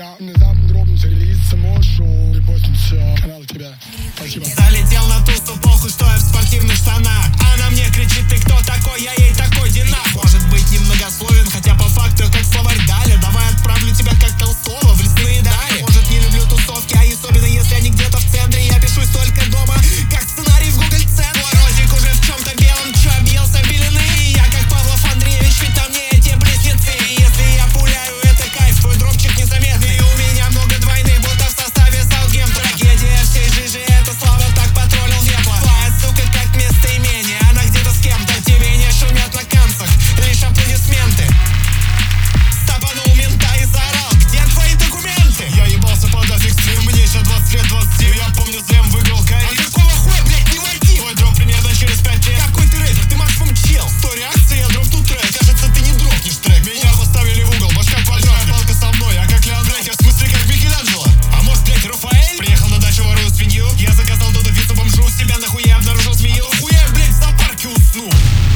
меня внезапно дропнуть релиз, само шоу, репостнуть канал тебя. Спасибо. Залетел на тусу, похуй, что я в спортивных штанах. Она мне кричит: ты кто такой? Я ей такой: Дина. Может быть немногословен, хотя по факту как словарь дали. Давай отправлю тебя как Толстого в лесные дали. Может, не люблю тусовки, а особенно если они где-то в центре. Я пишусь только дома, как сценарий в Google центре. Твой ротик уже в чем-то белом, чё объелся белины? Я как Павлов Андреевич, ведь там не эти близнецы. Если я пуляю, это кайф, твой дропчик незаметный. И у меня много двойных, будто в составе Саутгемптона. Трагедия всей жижи, это слава так потроллил Вепла. Твоя сука как местоимение, она где-то с кем-то. Тебе не шумят на канцах, лишь аплодисменты. Стопанул мента и заорал: где твои документы? Я ебался под аффикс стрим, мне сейчас 20 лет, 27. Я помню, Зэм выиграл карьер. А какого хуя, блять, не войти? Твой дроп примерно через 5 лет. Какой ты рэпер, ты максимум чел. 100 реакций, я дропну трек. Кажется, ты не дропнешь трек. Меня поставили в угол, башка квадрат. Палка со мной, я как Леон Дрейкер, в смысле как Микеланджело. А может, блять, Рафаэль? Приехал на дачу, ворую свинью. Я заказал Додо Пиццу бомжу, с тебя нахуй я обнаружил змею. Хуя, блять, в зоопарке уснул.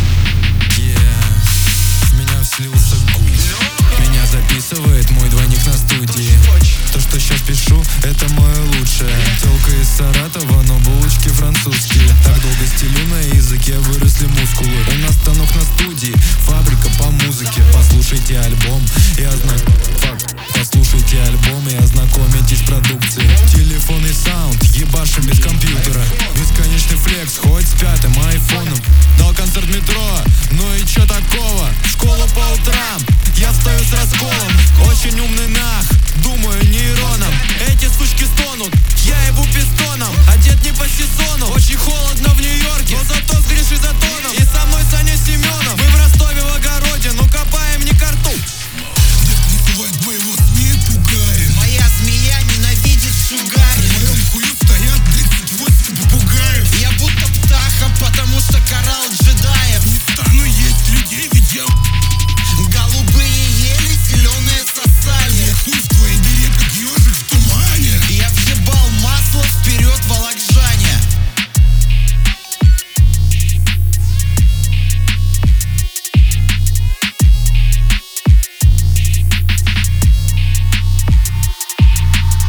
В меня вселился гусь. Меня записывает мой двойник на студии. То, что сейчас пишу, это мое лучшее. Тёлка из Саратова, но булочки французские. Так долго стелю на языке, выросли мускулы. У нас станок на студии, фабрика по музыке. Послушайте альбом и послушайте альбом и ознакомитесь с продукцией. Телефон и саунд, ебашим без компьютера. Бесконечный флекс, хоть спят